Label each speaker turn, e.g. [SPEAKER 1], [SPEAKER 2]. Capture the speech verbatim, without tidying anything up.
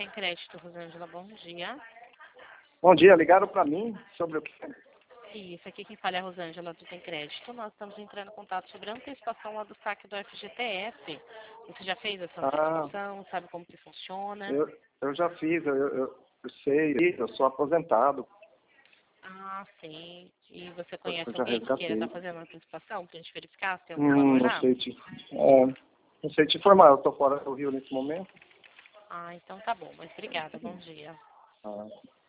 [SPEAKER 1] Tem Crédito, Rosângela, bom dia.
[SPEAKER 2] Bom dia, ligaram para mim sobre o que?
[SPEAKER 1] Isso, aqui quem fala é a Rosângela do Tem Crédito. Nós estamos entrando em contato sobre a antecipação lá do saque do F G T S. Você já fez essa
[SPEAKER 2] Ah,
[SPEAKER 1] antecipação? Sabe como que funciona?
[SPEAKER 2] eu, eu já fiz, eu, eu, eu sei, eu sou aposentado,
[SPEAKER 1] Ah, sim. E você
[SPEAKER 2] eu
[SPEAKER 1] conhece
[SPEAKER 2] já
[SPEAKER 1] alguém que queira estar
[SPEAKER 2] resgatei.
[SPEAKER 1] fazendo a antecipação para a gente verificar se tem algum
[SPEAKER 2] Hum,
[SPEAKER 1] valor
[SPEAKER 2] não
[SPEAKER 1] lá?
[SPEAKER 2] sei te, é, não sei te informar, eu estou fora do Rio nesse momento.
[SPEAKER 1] Ah, então tá bom. Mas obrigada, bom dia.
[SPEAKER 2] Ah.